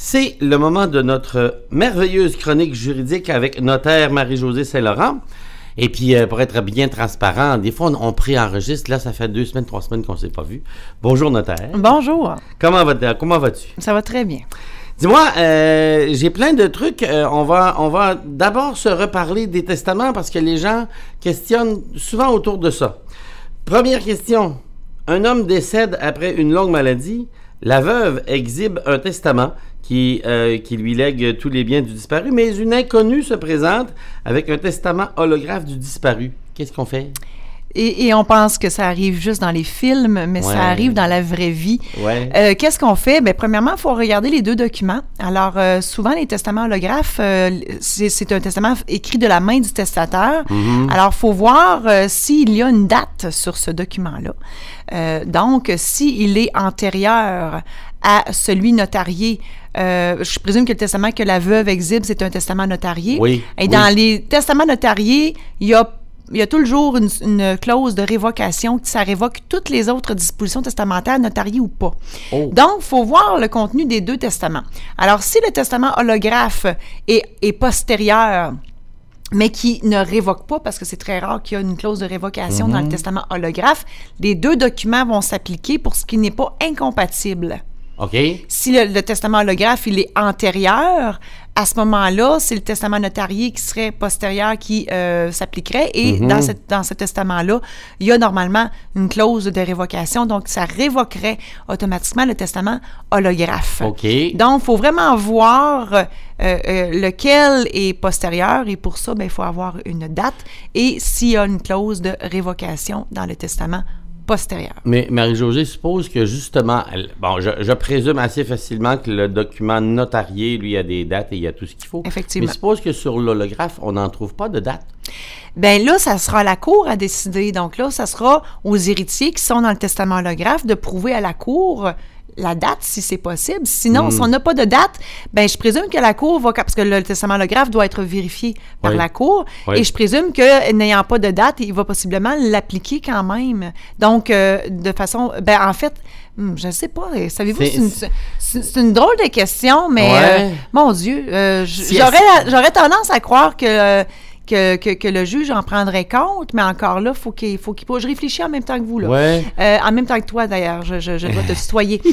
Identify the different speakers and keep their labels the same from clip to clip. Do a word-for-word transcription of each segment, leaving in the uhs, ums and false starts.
Speaker 1: C'est le moment de notre merveilleuse chronique juridique avec notaire Marie-Josée Saint-Laurent. Et puis, euh, pour être bien transparent, des fois, on, on préenregistre. Là, ça fait deux semaines, trois semaines qu'on ne s'est pas vu. Bonjour, notaire.
Speaker 2: Bonjour.
Speaker 1: Comment, va, comment vas-tu?
Speaker 2: Ça va très bien.
Speaker 1: Dis-moi, euh, j'ai plein de trucs. Euh, on va, on va d'abord se reparler des testaments parce que les gens questionnent souvent autour de ça. Première question. Un homme décède après une longue maladie. La veuve exhibe un testament qui, euh, qui lui lègue tous les biens du disparu, mais une inconnue se présente avec un testament holographe du disparu. Qu'est-ce qu'on fait?
Speaker 2: Et, et on pense que ça arrive juste dans les films, mais
Speaker 1: ouais.
Speaker 2: ça arrive dans la vraie vie.
Speaker 1: Ouais.
Speaker 2: Euh, qu'est-ce qu'on fait? Bien, premièrement, il faut regarder les deux documents. Alors, euh, souvent, les testaments holographes, euh, c'est, c'est un testament écrit de la main du testateur. Mm-hmm. Alors, il faut voir euh, s'il y a une date sur ce document-là. Euh, donc, s'il est antérieur à celui notarié, Euh, je présume que le testament que la veuve exhibe, c'est un testament notarié.
Speaker 1: Oui.
Speaker 2: Et
Speaker 1: oui.
Speaker 2: dans les testaments notariés, il y a, il y a toujours une, une clause de révocation qui ça révoque toutes les autres dispositions testamentaires, notariées ou pas. Oh. Donc, il faut voir le contenu des deux testaments. Alors, si le testament holographe est, est postérieur, mais qui ne révoque pas, parce que c'est très rare qu'il y ait une clause de révocation mm-hmm. dans le testament holographe, les deux documents vont s'appliquer pour ce qui n'est pas incompatible.
Speaker 1: OK.
Speaker 2: Si le, le testament holographe, il est antérieur, à ce moment-là, c'est le testament notarié qui serait postérieur qui euh, s'appliquerait. Et mm-hmm. dans, cette, dans ce testament-là, il y a normalement une clause de révocation. Donc, ça révoquerait automatiquement le testament holographe.
Speaker 1: OK.
Speaker 2: Donc, il faut vraiment voir euh, euh, lequel est postérieur. Et pour ça, bien, il faut avoir une date. Et s'il y a une clause de révocation dans le testament postérieur.
Speaker 1: Mais Marie-Josée suppose que justement, elle, bon, je, je présume assez facilement que le document notarié, lui, a des dates et il y a tout ce qu'il faut.
Speaker 2: Effectivement.
Speaker 1: Mais suppose que sur l'holographe, on n'en trouve pas de date.
Speaker 2: Bien là, ça sera à la cour à décider. Donc là, ça sera aux héritiers qui sont dans le testament holographe de prouver à la cour la date, si c'est possible. Sinon, mm. si on n'a pas de date, ben je présume que la Cour va... Parce que le testament holographe doit être vérifié par oui. la Cour. Oui. Et je présume que, n'ayant pas de date, il va possiblement l'appliquer quand même. Donc, euh, de façon... Ben en fait, je ne sais pas. Savez-vous, c'est, c'est, une, c'est, c'est une drôle de question, mais ouais. euh, mon Dieu, euh, si j'aurais, j'aurais tendance à croire que... Euh, Que, que, que le juge en prendrait compte, mais encore là, faut qu'il faut qu'il faut je réfléchis en même temps que vous là.
Speaker 1: Ouais.
Speaker 2: Euh, en même temps que toi d'ailleurs, je, je, je dois te tutoyer.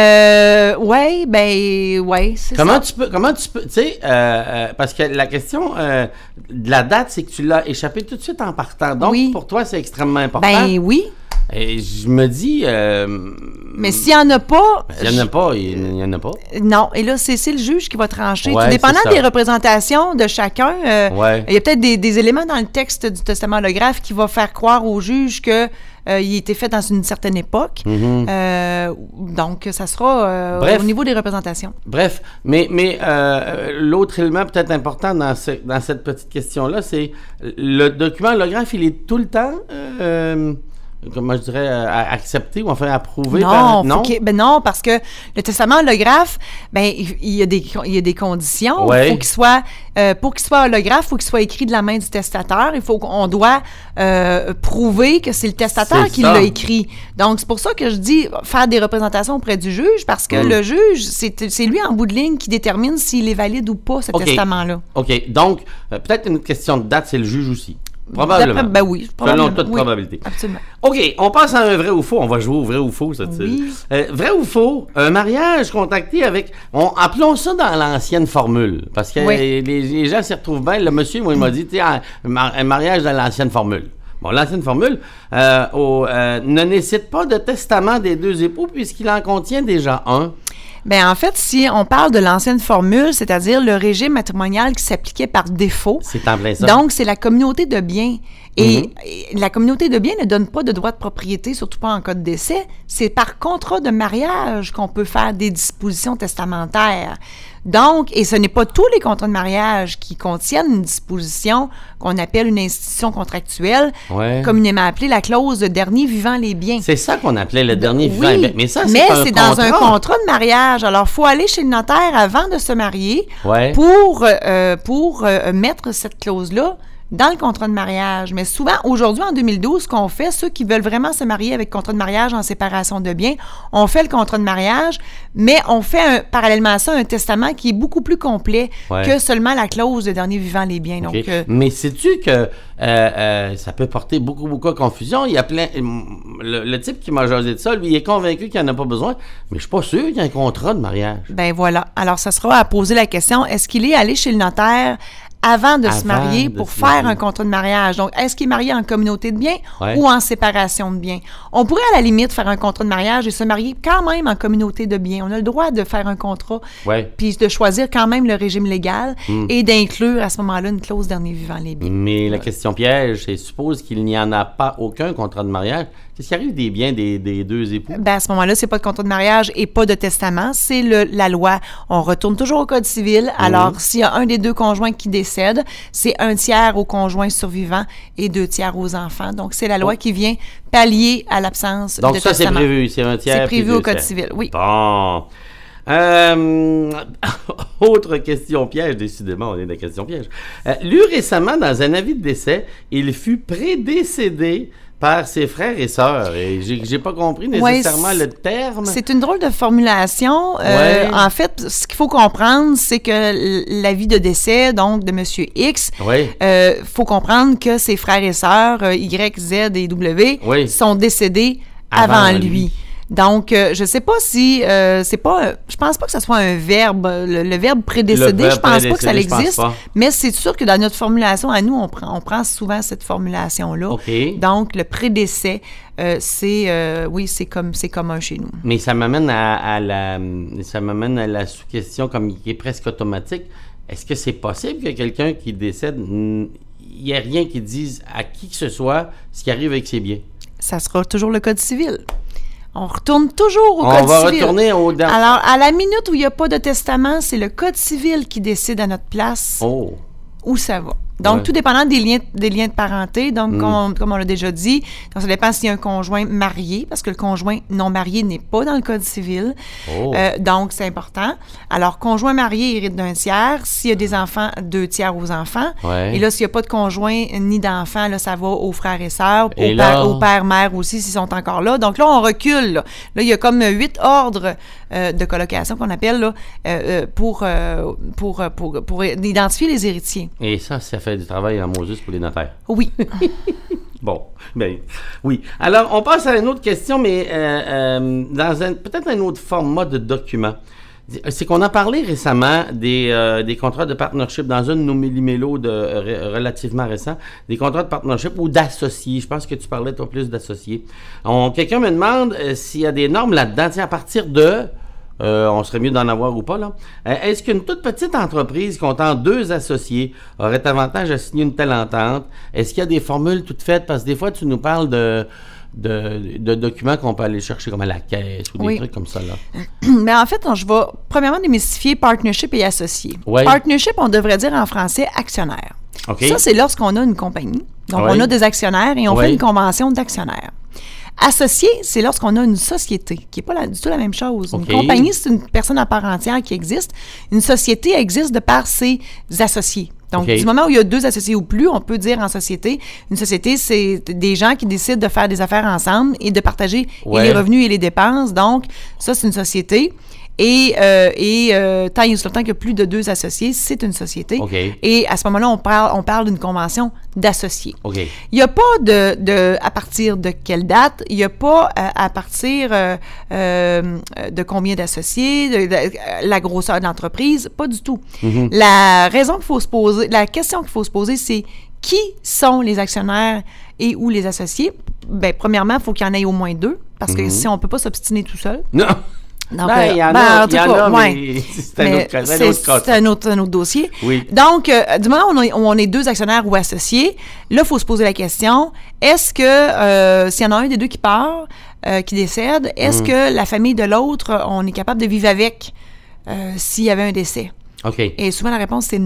Speaker 2: euh, ouais, ben ouais, c'est
Speaker 1: comment
Speaker 2: ça.
Speaker 1: Tu peux, comment tu peux, tu sais, euh, euh, parce que la question euh, de la date, c'est que tu l'as échappé tout de suite en partant. Donc
Speaker 2: oui.
Speaker 1: pour toi, c'est extrêmement important.
Speaker 2: Ben oui.
Speaker 1: Et je me dis... Euh,
Speaker 2: mais s'il n'y en a pas...
Speaker 1: Ben, s'il n'y en a pas, il n'y en a pas.
Speaker 2: Non, et là, c'est, c'est le juge qui va trancher.
Speaker 1: Ouais,
Speaker 2: Tout dépendant des représentations de chacun, euh,
Speaker 1: ouais.
Speaker 2: il y a peut-être des, des éléments dans le texte du testament holographe qui va faire croire au juge que euh, il a été fait dans une certaine époque. Mm-hmm. Euh, donc, ça sera euh, Bref, au niveau des représentations.
Speaker 1: Bref, mais, mais euh, l'autre élément peut-être important dans, ce, dans cette petite question-là, c'est le document holographe, il est tout le temps... Euh, comment je dirais, à accepter ou enfin approuver?
Speaker 2: Non,
Speaker 1: par... non?
Speaker 2: Ben non, parce que le testament holographe, ben il, il, y, a des, il y a des conditions.
Speaker 1: Ouais.
Speaker 2: Il faut qu'il soit, euh, pour qu'il soit holographe, il faut qu'il soit écrit de la main du testateur. Il faut qu'on doit euh, prouver que c'est le testateur
Speaker 1: c'est
Speaker 2: qui
Speaker 1: ça.
Speaker 2: l'a écrit. Donc, c'est pour ça que je dis faire des représentations auprès du juge, parce que mm. le juge, c'est, c'est lui en bout de ligne qui détermine s'il est valide ou pas, ce
Speaker 1: okay.
Speaker 2: testament-là.
Speaker 1: OK. Donc, euh, peut-être une question de date, c'est le juge aussi. Probablement.
Speaker 2: D'après, ben oui,
Speaker 1: probablement. Selon toute
Speaker 2: oui,
Speaker 1: probabilité.
Speaker 2: Absolument.
Speaker 1: OK, on passe à un vrai ou faux. On va jouer au vrai ou faux, cette
Speaker 2: oui.
Speaker 1: euh, vrai ou faux, un mariage contacté avec... On, appelons ça dans l'ancienne formule, parce que oui. les, les gens s'y retrouvent bien. Le monsieur, moi, il m'a dit, tu sais, un, un mariage dans l'ancienne formule. Bon, l'ancienne formule euh, au, euh, ne nécessite pas de testament des deux époux puisqu'il en contient déjà un.
Speaker 2: Bien, en fait, si on parle de l'ancienne formule, c'est-à-dire le régime matrimonial qui s'appliquait par défaut.
Speaker 1: C'est en plein ça.
Speaker 2: Donc, c'est la communauté de biens. Et,
Speaker 1: mm-hmm.
Speaker 2: et la communauté de biens ne donne pas de droit de propriété, surtout pas en cas de décès. C'est par contrat de mariage qu'on peut faire des dispositions testamentaires. Donc, et ce n'est pas tous les contrats de mariage qui contiennent une disposition qu'on appelle une institution contractuelle, ouais. communément appelée la clause de dernier vivant les biens.
Speaker 1: C'est ça qu'on appelait le dernier
Speaker 2: oui,
Speaker 1: vivant les biens. Mais ça, c'est,
Speaker 2: mais
Speaker 1: un
Speaker 2: c'est
Speaker 1: contrat.
Speaker 2: dans un contrat de mariage. Alors, il faut aller chez le notaire avant de se marier
Speaker 1: ouais.
Speaker 2: pour, euh, pour euh, mettre cette clause-là dans le contrat de mariage. Mais souvent, aujourd'hui, en deux mille douze, ce qu'on fait, ceux qui veulent vraiment se marier avec contrat de mariage en séparation de biens, on fait le contrat de mariage, mais on fait un, parallèlement à ça un testament qui est beaucoup plus complet ouais. que seulement la clause de dernier vivant les biens.
Speaker 1: Okay.
Speaker 2: Donc, euh,
Speaker 1: mais sais-tu que euh, euh, ça peut porter beaucoup, beaucoup de confusion? Il y a plein... Le, le type qui m'a jasé de ça, lui, il est convaincu qu'il n'en a pas besoin, mais je suis pas sûr qu'il y a un contrat de mariage.
Speaker 2: Ben voilà. Alors, ça sera à poser la question, est-ce qu'il est allé chez le notaire avant de avant se marier pour faire marier. un contrat de mariage? Donc, est-ce qu'il est marié en communauté de biens ouais. ou en séparation de biens? On pourrait à la limite faire un contrat de mariage et se marier quand même en communauté de biens. On a le droit de faire un contrat
Speaker 1: ouais.
Speaker 2: puis de choisir quand même le régime légal mm. et d'inclure à ce moment-là une clause dernier vivant les biens.
Speaker 1: Mais ouais. la question piège, c'est suppose qu'il n'y en a pas aucun contrat de mariage. Qu'est-ce qui arrive des biens des, des deux époux?
Speaker 2: Ben à ce moment-là, c'est pas de contrat de mariage et pas de testament, c'est le, la loi. On retourne toujours au Code civil. Alors, mmh. s'il y a un des deux conjoints qui décède, c'est un tiers au conjoint survivant et deux tiers aux enfants. Donc, c'est la loi oh. qui vient pallier à l'absence
Speaker 1: Donc,
Speaker 2: de
Speaker 1: ça,
Speaker 2: testament.
Speaker 1: Donc, ça, c'est prévu. C'est un tiers.
Speaker 2: C'est prévu au Code
Speaker 1: tiers.
Speaker 2: civil, oui.
Speaker 1: Bon. Euh, autre question piège, décidément, on est dans la question piège. Euh, lu récemment, dans un avis de décès, il fut prédécédé par ses frères et sœurs. Et j'ai, j'ai pas compris nécessairement
Speaker 2: ouais,
Speaker 1: le terme.
Speaker 2: C'est une drôle de formulation. Euh, ouais. En fait, ce qu'il faut comprendre, c'est que l'avis de décès, donc, de M. X, il
Speaker 1: ouais.
Speaker 2: euh, faut comprendre que ses frères et sœurs, Y, Z et W, ouais. sont décédés avant, avant lui. lui. Donc, euh, je sais pas si euh, c'est pas, euh, je pense pas que ce soit un verbe, le, le verbe prédécédé, le verbe je pense pas que ça existe, mais c'est sûr que dans notre formulation à nous, on prend, on prend souvent cette formulation-là.
Speaker 1: Okay.
Speaker 2: Donc, le prédécès, euh, c'est, euh, oui, c'est comme, c'est commun chez nous.
Speaker 1: Mais ça m'amène à, à la, ça m'amène à la sous-question comme qui est presque automatique. Est-ce que c'est possible que quelqu'un qui décède, il n'y ait rien qui dise à qui que ce soit ce qui arrive avec ses biens?
Speaker 2: Ça sera toujours le Code civil. On retourne toujours au
Speaker 1: on
Speaker 2: Code civil.
Speaker 1: On va retourner au... Dans...
Speaker 2: Alors, à la minute où il n'y a pas de testament, c'est le Code civil qui décide à notre place
Speaker 1: oh.
Speaker 2: où ça va. Donc, ouais. tout dépendant des liens, des liens de parenté. Donc, mm. comme, on, comme on l'a déjà dit, donc ça dépend s'il y a un conjoint marié, parce que le conjoint non marié n'est pas dans le Code civil.
Speaker 1: Oh.
Speaker 2: Euh, donc, c'est important. Alors, conjoint marié hérite d'un tiers. S'il y a des enfants, deux tiers aux enfants.
Speaker 1: Ouais.
Speaker 2: Et là, s'il n'y a pas de conjoint ni d'enfants, là, ça va aux frères et sœurs,
Speaker 1: et
Speaker 2: au,
Speaker 1: là...
Speaker 2: père, au père, mère aussi, s'ils sont encore là. Donc là, on recule. Là, là il y a comme huit ordres euh, de colocation qu'on appelle là, euh, pour, euh, pour, pour, pour, pour identifier les héritiers.
Speaker 1: Et ça, ça fait du travail en Moses pour les notaires.
Speaker 2: Oui.
Speaker 1: Bon, bien, oui. Alors, on passe à une autre question, mais euh, euh, dans un, peut-être un autre format de document. C'est qu'on a parlé récemment des, euh, des contrats de partnership dans une de nos millimélos de, euh, relativement récents, des contrats de partnership ou d'associés. Je pense que tu parlais, toi, plus d'associés. On, quelqu'un me demande euh, s'il y a des normes là-dedans, à partir de... Euh, on serait mieux d'en avoir ou pas, là. Euh, est-ce qu'une toute petite entreprise comptant deux associés aurait avantage à signer une telle entente? Est-ce qu'il y a des formules toutes faites? Parce que des fois, tu nous parles de, de, de documents qu'on peut aller chercher comme à la caisse ou des oui. trucs comme ça, là.
Speaker 2: Mais en fait, je vais premièrement démystifier partnership et associé.
Speaker 1: Ouais.
Speaker 2: Partnership, on devrait dire en français actionnaire.
Speaker 1: Okay.
Speaker 2: Ça, c'est lorsqu'on a une compagnie. Donc,
Speaker 1: ouais.
Speaker 2: on a des actionnaires et on
Speaker 1: ouais.
Speaker 2: fait une convention d'actionnaires. Associé, c'est lorsqu'on a une société, qui n'est pas la, du tout la même chose.
Speaker 1: Okay.
Speaker 2: Une compagnie, c'est une personne à part entière qui existe. Une société existe de par ses associés. Donc,
Speaker 1: okay.
Speaker 2: du moment où il y a deux associés ou plus, on peut dire en société. Une société, c'est des gens qui décident de faire des affaires ensemble et de partager
Speaker 1: ouais.
Speaker 2: et les revenus et les dépenses. Donc, ça, c'est une société. Et, euh, et euh, tant et aussi longtemps qu'il y a plus de deux associés, c'est une société.
Speaker 1: Okay.
Speaker 2: Et à ce moment-là, on parle, on parle d'une convention d'associés.
Speaker 1: Okay.
Speaker 2: Il n'y a pas de, de à partir de quelle date, il n'y a pas à, à partir euh, euh, de combien d'associés, de, de, la grosseur de l'entreprise, pas du tout. Mm-hmm. La raison qu'il faut se poser, la question qu'il faut se poser, c'est qui sont les actionnaires et ou les associés? Bien, premièrement, il faut qu'il y en ait au moins deux, parce que mm-hmm. si on ne peut pas s'obstiner tout seul.
Speaker 1: Non!
Speaker 2: Donc,
Speaker 1: ben, il y en
Speaker 2: ben,
Speaker 1: a,
Speaker 2: en tout
Speaker 1: y en
Speaker 2: cas,
Speaker 1: a
Speaker 2: ouais.
Speaker 1: mais c'est un
Speaker 2: mais
Speaker 1: autre,
Speaker 2: c'est,
Speaker 1: un autre cas.
Speaker 2: C'est un autre, un autre dossier.
Speaker 1: Oui.
Speaker 2: Donc, euh, du moment où on, a, où on est deux actionnaires ou associés, là, il faut se poser la question, est-ce que, euh, s'il y en a un des deux qui part, euh, qui décède, est-ce mmh. que la famille de l'autre, on est capable de vivre avec euh, s'il y avait un décès?
Speaker 1: OK.
Speaker 2: Et souvent, la réponse, c'est non.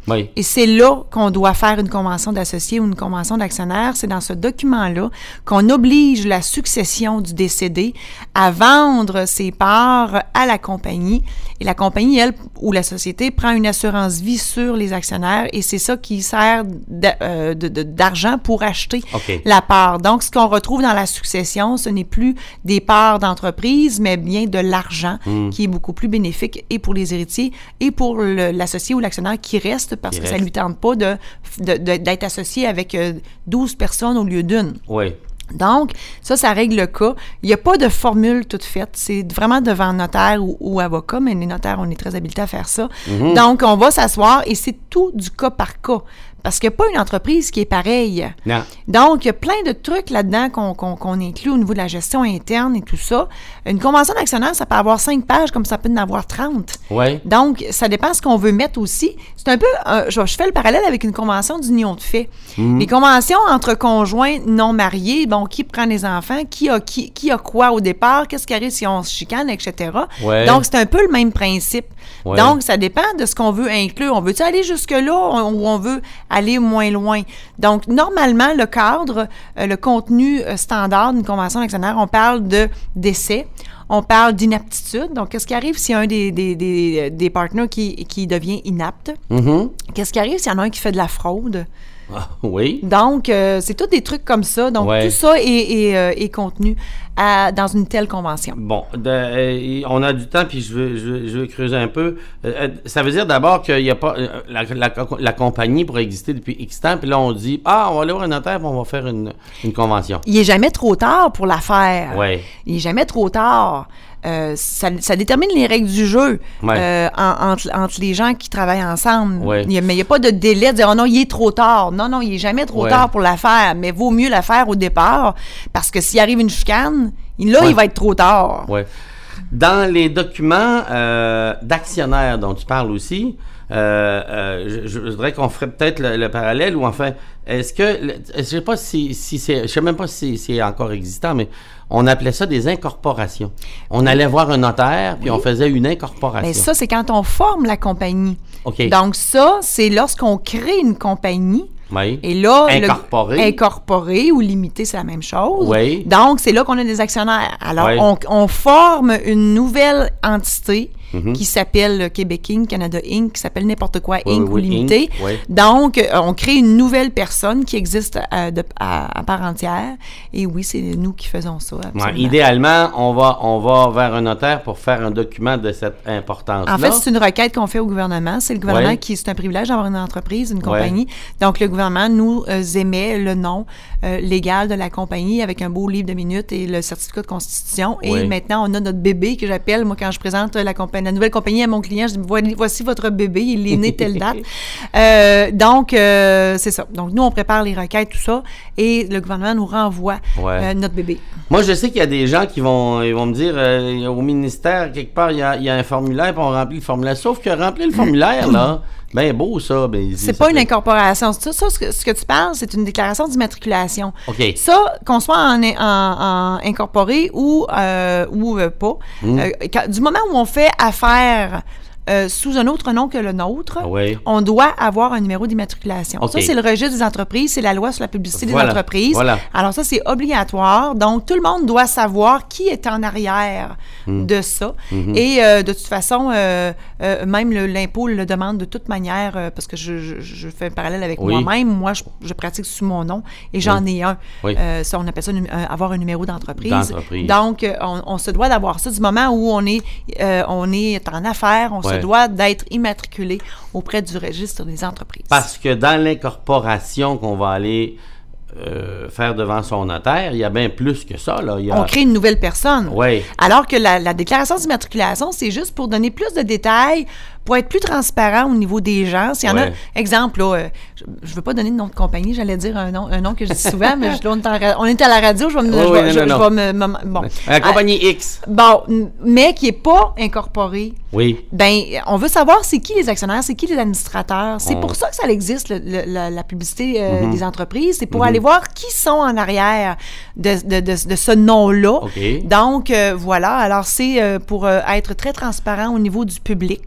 Speaker 1: Oui.
Speaker 2: Et c'est là qu'on doit faire une convention d'associés ou une convention d'actionnaire. C'est dans ce document-là qu'on oblige la succession du décédé à vendre ses parts à la compagnie. Et la compagnie, elle, ou la société, prend une assurance vie sur les actionnaires et c'est ça qui sert d'a- euh, de, de, d'argent pour acheter
Speaker 1: Okay.
Speaker 2: la part. Donc, ce qu'on retrouve dans la succession, ce n'est plus des parts d'entreprise, mais bien de l'argent mm. qui est beaucoup plus bénéfique et pour les héritiers et pour le, l'associé ou l'actionnaire qui reste parce qui que reste. Ça ne lui tente pas de, de, de, d'être associé avec douze personnes au lieu d'une.
Speaker 1: Oui.
Speaker 2: Donc, ça, ça règle le cas. Il n'y a pas de formule toute faite. C'est vraiment devant notaire ou, ou avocat, mais les notaires, on est très habilités à faire ça. Mm-hmm. Donc, on va s'asseoir et c'est tout du cas par cas. Parce qu'il n'y a pas une entreprise qui est pareille.
Speaker 1: Non.
Speaker 2: Donc, il y a plein de trucs là-dedans qu'on, qu'on, qu'on inclut au niveau de la gestion interne et tout ça. Une convention d'actionnaire, ça peut avoir cinq pages comme ça peut en avoir trente.
Speaker 1: Oui.
Speaker 2: Donc, ça dépend de ce qu'on veut mettre aussi. C'est un peu, euh, je, je fais le parallèle avec une convention d'union de fait. Mm-hmm. Les conventions entre conjoints non mariés, bon, qui prend les enfants, qui a, qui, qui a quoi au départ, qu'est-ce qui arrive si on se chicane, et cetera. Ouais. Donc, c'est un peu le même principe. Ouais. Donc, ça dépend de ce qu'on veut inclure. On veut-tu aller jusque-là ou on veut aller moins loin? Donc, normalement, le cadre, euh, le contenu euh, standard d'une convention d'actionnaire, on parle de décès, on parle d'inaptitude. Donc, qu'est-ce qui arrive s'il y a un des, des, des, des partenaires qui, qui devient inapte? Mm-hmm. Qu'est-ce qui arrive s'il y en a un qui fait de la fraude?
Speaker 1: Ah, oui.
Speaker 2: Donc, euh, c'est tous des trucs comme ça. Donc, ouais. tout ça est, est, euh, est contenu à, dans une telle convention.
Speaker 1: Bon, de, euh, on a du temps, puis je veux, je veux, je veux creuser un peu. Euh, ça veut dire d'abord qu'il n'y a pas... Euh, la, la, la compagnie pourrait exister depuis X temps, puis là, on dit, ah, on va aller voir un notaire, puis on va faire une, une convention.
Speaker 2: Il n'est jamais trop tard pour la faire.
Speaker 1: Oui.
Speaker 2: Il n'est jamais trop tard. Euh, ça, ça détermine les règles du jeu ouais. euh, en, entre, entre les gens qui travaillent ensemble. Ouais. Il y a, mais il n'y a pas de délai de dire « Oh non, il est trop tard ». Non, non, il n'est jamais trop ouais. tard pour la faire, mais vaut mieux la faire au départ parce que s'il arrive une chicane, là, ouais. il va être trop tard.
Speaker 1: Ouais. Dans les documents euh, d'actionnaires dont tu parles aussi, euh, euh, je, je voudrais qu'on ferait peut-être le, le parallèle ou enfin, est-ce que, je sais pas si, si c'est, je sais même pas si c'est encore existant, mais on appelait ça des incorporations. On allait voir un notaire, puis oui. on faisait une incorporation.
Speaker 2: Mais ça, c'est quand on forme la compagnie.
Speaker 1: OK.
Speaker 2: Donc ça, c'est lorsqu'on crée une compagnie.
Speaker 1: Oui.
Speaker 2: Et là,
Speaker 1: incorporé.
Speaker 2: Le, incorporé ou limité, c'est la même chose.
Speaker 1: Oui.
Speaker 2: Donc, c'est là qu'on a des actionnaires. Alors,
Speaker 1: oui.
Speaker 2: on, on forme une nouvelle entité
Speaker 1: mm-hmm.
Speaker 2: qui s'appelle Québec Incorporated, Canada Incorporated, qui s'appelle n'importe quoi
Speaker 1: oui,
Speaker 2: Incorporated
Speaker 1: oui,
Speaker 2: ou limité.
Speaker 1: Oui.
Speaker 2: Donc, euh, on crée une nouvelle personne qui existe à, de, à, à part entière. Et oui, c'est nous qui faisons ça.
Speaker 1: Ouais, idéalement, on va, on va vers un notaire pour faire un document de cette importance-là.
Speaker 2: En fait, c'est une requête qu'on fait au gouvernement. C'est le gouvernement oui. qui, c'est un privilège d'avoir une entreprise, une compagnie. Oui. Donc, le gouvernement nous euh, émet le nom euh, légal de la compagnie avec un beau livre de minutes et le certificat de constitution. Et oui. maintenant, on a notre bébé que j'appelle, moi, quand je présente la, compagnie, la nouvelle compagnie à mon client, je dis, voici votre bébé, il est né telle date. euh, donc, euh, c'est ça. Donc, nous, on prépare les requêtes, tout ça, et le gouvernement nous renvoie ouais. euh, notre bébé.
Speaker 1: Moi, je sais qu'il y a des gens qui vont, ils vont me dire, euh, au ministère, quelque part, il y a, il y a un formulaire, puis on remplit le formulaire. Sauf que remplir le formulaire, là, ben beau, ça. Ben,
Speaker 2: c'est pas une peut... incorporation. Ça, ça ce, que, ce que tu parles, c'est une déclaration d'immatriculation.
Speaker 1: OK.
Speaker 2: Ça, qu'on soit en, en, en incorporé ou, euh, ou euh, pas, mm. euh, quand, du moment où on fait affaire Euh, sous un autre nom que le nôtre,
Speaker 1: ah oui.
Speaker 2: on doit avoir un numéro d'immatriculation.
Speaker 1: Okay.
Speaker 2: Ça, c'est le registre des entreprises, c'est la loi sur la publicité
Speaker 1: voilà.
Speaker 2: des entreprises.
Speaker 1: Voilà.
Speaker 2: Alors ça, c'est obligatoire. Donc, tout le monde doit savoir qui est en arrière mm. de ça. Mm-hmm. Et euh, de toute façon, euh, euh, même le, l'impôt le demande de toute manière, euh, parce que je, je, je fais un parallèle avec oui. moi-même. Moi, je, je pratique sous mon nom et j'en oui. ai un.
Speaker 1: Oui.
Speaker 2: Euh, ça, on appelle ça un, avoir un numéro d'entreprise.
Speaker 1: d'entreprise.
Speaker 2: Donc, on, on se doit d'avoir ça du moment où on est, euh, on est en affaires, on ouais. se doit d'être immatriculé auprès du registre des entreprises.
Speaker 1: Parce que dans l'incorporation qu'on va aller euh, faire devant son notaire, il y a bien plus que ça. Là. Il y a...
Speaker 2: On crée une nouvelle personne.
Speaker 1: Oui.
Speaker 2: Alors que la, la déclaration d'immatriculation, c'est juste pour donner plus de détails, pour être plus transparent au niveau des gens. S'il y en ouais. a, exemple, là, euh, je ne veux pas donner de nom de compagnie, j'allais dire un nom, un nom que je dis souvent, mais je, là, on, est en, on est à la radio, je vais me...
Speaker 1: Oui,
Speaker 2: je,
Speaker 1: oui,
Speaker 2: je,
Speaker 1: non,
Speaker 2: je,
Speaker 1: non.
Speaker 2: je vais me, me bon.
Speaker 1: La compagnie euh, X.
Speaker 2: Bon, mais qui n'est pas incorporée.
Speaker 1: Oui.
Speaker 2: Ben, on veut savoir c'est qui les actionnaires, c'est qui les administrateurs. C'est
Speaker 1: on...
Speaker 2: pour ça que ça existe, le, le, la, la publicité euh, mm-hmm. des entreprises. C'est pour mm-hmm. aller voir qui sont en arrière de, de, de, de ce nom-là.
Speaker 1: Okay.
Speaker 2: Donc, euh, voilà. Alors, c'est euh, pour euh, être très transparent au niveau du public.
Speaker 1: Oui.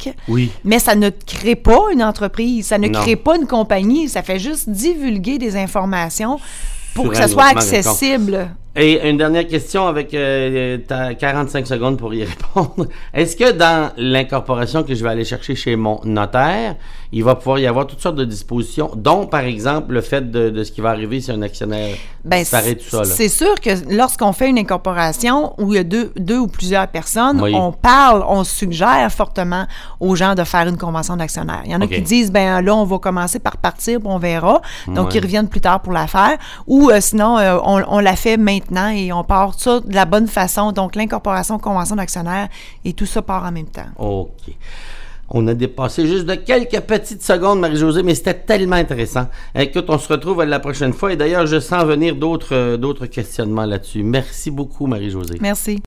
Speaker 1: Oui.
Speaker 2: Mais ça ne crée pas une entreprise, ça ne
Speaker 1: Non.
Speaker 2: crée pas une compagnie, ça fait juste divulguer des informations pour
Speaker 1: Sur
Speaker 2: que
Speaker 1: un
Speaker 2: ça soit
Speaker 1: groupement quelconque.
Speaker 2: accessible.
Speaker 1: Et une dernière question avec euh, t'as quarante-cinq secondes pour y répondre. Est-ce que dans l'incorporation que je vais aller chercher chez mon notaire, il va pouvoir y avoir toutes sortes de dispositions, dont par exemple le fait de, de ce qui va arriver si un actionnaire
Speaker 2: Ben,
Speaker 1: disparaît, tout ça? Là.
Speaker 2: C'est sûr que lorsqu'on fait une incorporation où il y a deux, deux ou plusieurs personnes,
Speaker 1: Oui.
Speaker 2: on parle, on suggère fortement aux gens de faire une convention d'actionnaire. Il y en a
Speaker 1: OK.
Speaker 2: qui disent, ben là, on va commencer par partir, puis on verra. Donc,
Speaker 1: Ouais.
Speaker 2: ils reviennent plus tard pour la faire. Ou euh, sinon, euh, on, on la fait maintenant et on part ça de la bonne façon. Donc, l'incorporation, convention d'actionnaire et tout ça part en même temps.
Speaker 1: OK. On a dépassé juste de quelques petites secondes, Marie-Josée, mais c'était tellement intéressant. Écoute, on se retrouve la prochaine fois. Et d'ailleurs, je sens venir d'autres, euh, d'autres questionnements là-dessus. Merci beaucoup, Marie-Josée.
Speaker 2: Merci.